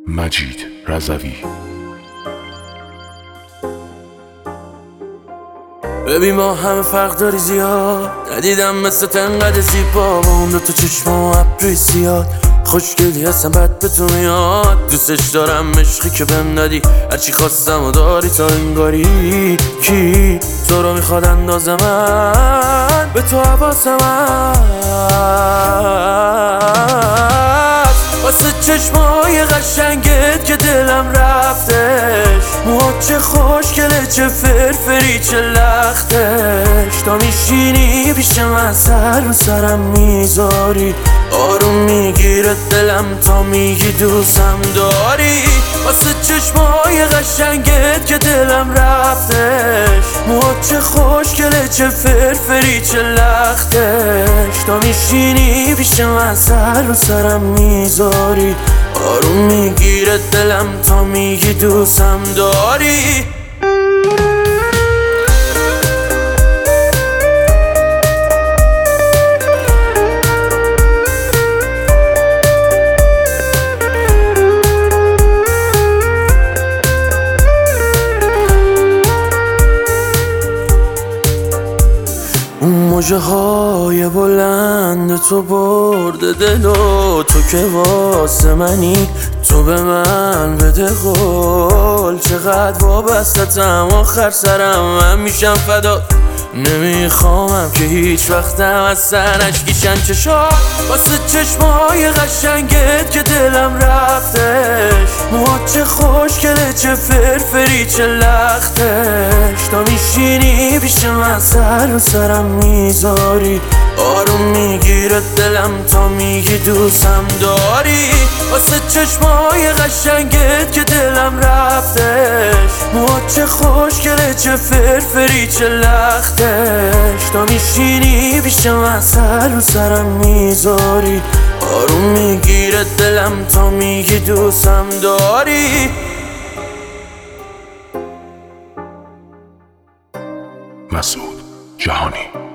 مجید رضوی. ببین ما همه فرق داری زیاد، ندیدم مثل تنقدر زیبا با اون دوتا چشم و ابروی سیاد. خوشگلی هستم بد به تو میاد، دوستش دارم عشقی که بهم دادی، هرچی خواستم و داری تا انگاری. کی تو رو میخواد اندازه من، به تو حواسم هست واسه چشمای قشنگت که دلم رفتش. موهات چه خوشگله، چه فرفری، چه لختش. تا میشینی پیش من سر رو سرم میذاری، آروم میگیره دلم تا میگی دوستم داری. واسه چشمای قشنگت که دلم رفتش. موهات چه خوشگله، چه فرفری، چه لختش. تا میشینی پیش من سر رو سرم میذاری، آروم میگیره دلم تا میگی دوستم داری. اون موجه های بلند تو برده دلو، تو که واسه منی، تو به من بده قول. چقدر وابستتم، آخر سرم من میشم فدا. نمیخوامم که هیچ وقتم از سر اشکیشن چشات. واسه چشمای قشنگت که دلم رفتش. موهات چه خوشگله، چه فرفری، چه لختش. تا میشینی پیش من سر رو سرم میذاری، آروم میگیره دلم تا میگی دوستم داری. واسه چشمای قشنگت که دلم رفتش. موهات چه خوشگله، چه فرفری، چه لختش. تا میشینی پیش من سر رو سرم میذاری، آروم میگیره دلم تا میگی دوستم داری. مسعود جهانی.